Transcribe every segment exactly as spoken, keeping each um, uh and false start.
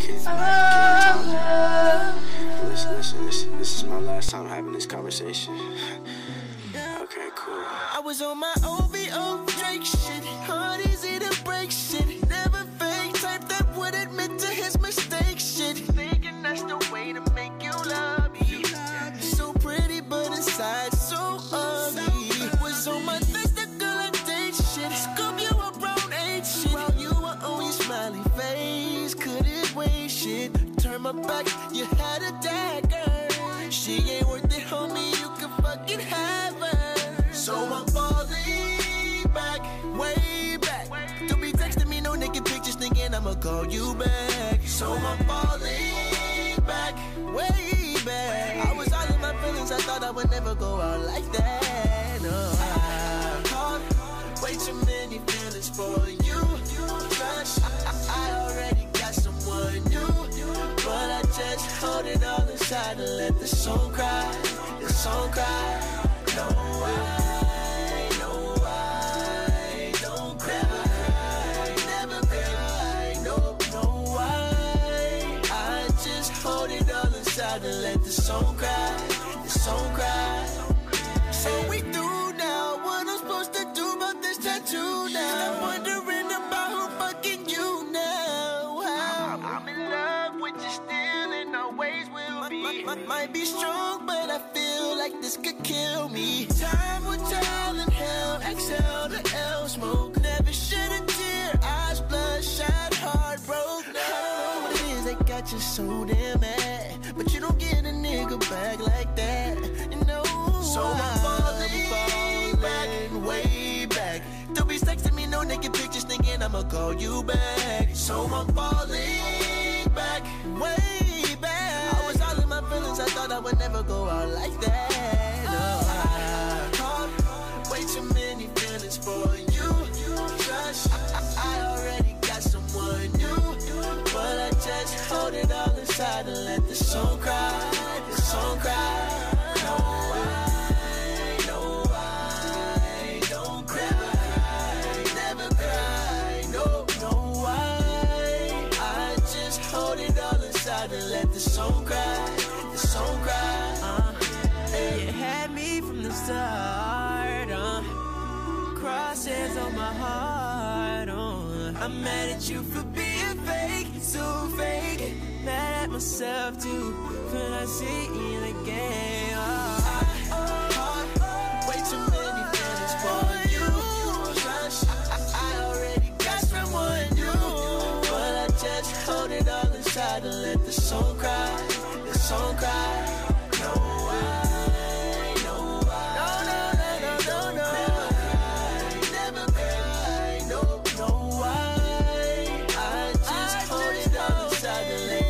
Can, can you pause? Listen, listen, this, this is my last time having this conversation. Okay, cool. I was on my O V O Drake shit, hard easy to break shit, never fake type that would admit to his mistake shit, thinking that's the way to make you love me, so pretty but inside so ugly, was on my testicle and date shit, scoop you a brown age shit, while you were on your smiley face, couldn't wait shit, turn my back, you had a dagger, she ain't worth it homie, you can fucking have her. So I'm falling back, way back. Don't be texting me no naked pictures thinking I'ma call you back. So I'm falling back, way back. I was all in my feelings, I thought I would never go out like that. No, I caught way too many feelings for you. Crush, I, I already got someone new, but I just hold it all inside and let the song cry, the song cry. No, I. And let the song cry, the song cry. So we through now, what I'm supposed to do about this tattoo now? I'm wondering about who fucking you now. How? I'm in love with you still, and always will be. Might, might be strong, but I feel like this could kill me. Time will tell, and hell exhale the L smoke. Never shed a tear, eyes bloodshot, heart broke. I don't know what it is that got you so damn mad. But you don't get a nigga back like that, you know. So I'm falling, falling back, way back. Don't be texting me no naked pictures thinking I'ma call you back. So I'm falling back, way back. I was all in my feelings, I thought I would never go out like that. No, I caught way too many feelings for you. Crush, I, I already got someone new, but I just hold it all inside and let the song cry, the song cry. No, I, no, I don't cry, never cry, no, no, I, I just hold it all inside and let the song cry, the song cry. Uh, hey. You had me from the start, uh, crosshairs on my heart, uh, I'm mad at you for being fake, so fake. Mad at myself too, when I see you again. Oh, oh, way too many feelings for you. Crush, I, I already got someone new, but I just hold it all inside and let the song cry, the song cry. No, I, no, I, no, no, no, no, no, never cry, no, no, I, I just hold it all inside and let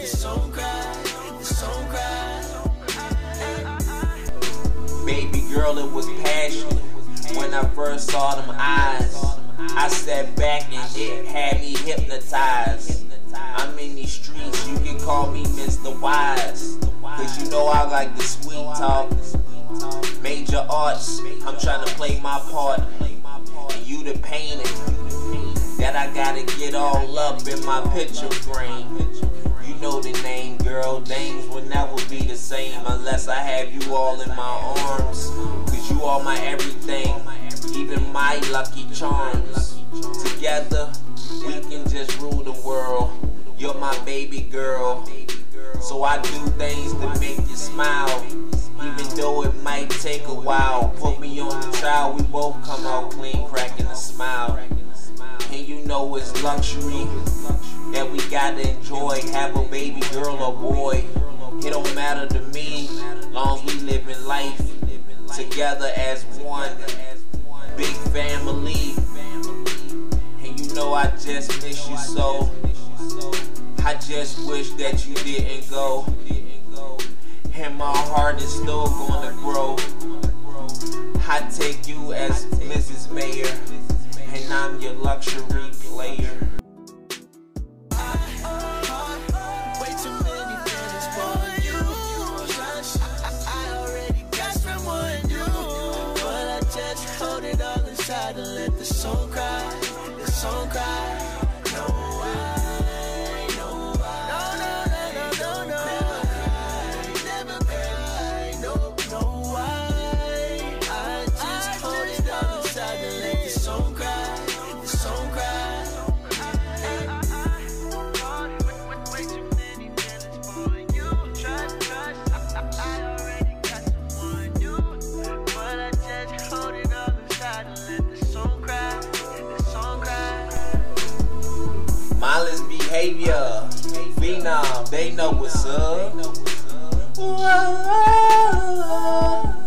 baby girl, it was passion when I first saw them eyes. I sat back and it had me hypnotized. I'm in these streets, you can call me Mister Wise, cause you know I like the sweet talk. Major arts, I'm trying to play my part, and you the painting that I gotta get all up in my picture frame. You know the name, girl, things will never be the same unless I have you all in my arms, cause you are my everything, even my lucky charms. Together, we can just rule the world. You're my baby girl, so I do things to make you smile, even though it might take a while. Put me on the trial, we both come out clean, cracking a smile. And you know it's luxury that we gotta enjoy. Have a baby girl or boy, it don't matter to me, long as we live in life together as one big family. And you know I just miss you so, I just wish that you didn't go, and my heart is still gonna grow. I take you as Missus Mayor, and I'm your luxury player. And let the song cry, the song cry. No, I, no, I, no, no, behavior. Phenom, they know what's up. Whoa.